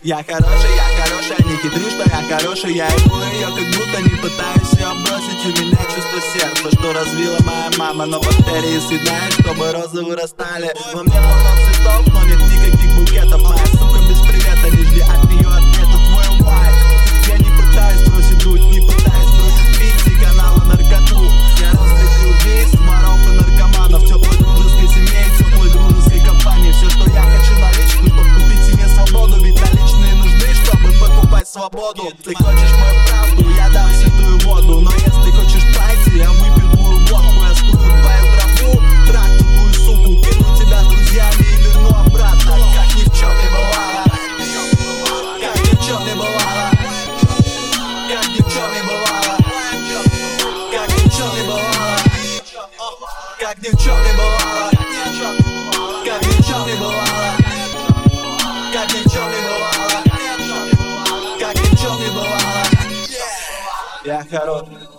Я хороший, не хитрю, что я хороший. Я иду ее, как будто не пытаюсь ее бросить. У меня чувство сердца, что развила моя мама. Но бактерии съедают, чтобы розы вырастали. Во мне полно цветов, но нет никаких букетов. Моя сука без привета, не жди от нее ответа. Твою мать, я не пытаюсь бросить дуть, не пытаюсь бросить пить и каналы наркоту. Я разлюблю убийств, воров и наркоманов. Теплой дружеской семье и теплой дружеской компании. Все, что я хочу наличку, чтобы купить себе свободу. Ведь наличные нужны, чтобы покупать свободу. Ты хочешь мою правду, я дам святую воду. Но если хочешь пойти, я выпью твою водку. Я скурю твою траву, трахну твою суку, кину тебя с друзьями и верну обратно. Как ни в чем не бывало, как ни в чем не бывало, как ни в чем не бывало, как ни в чем не бывало, как ни в чем не бывало, как ни в чем не бывало, как ни в чем не бывало, как ни в чем не бывало. Я хороший.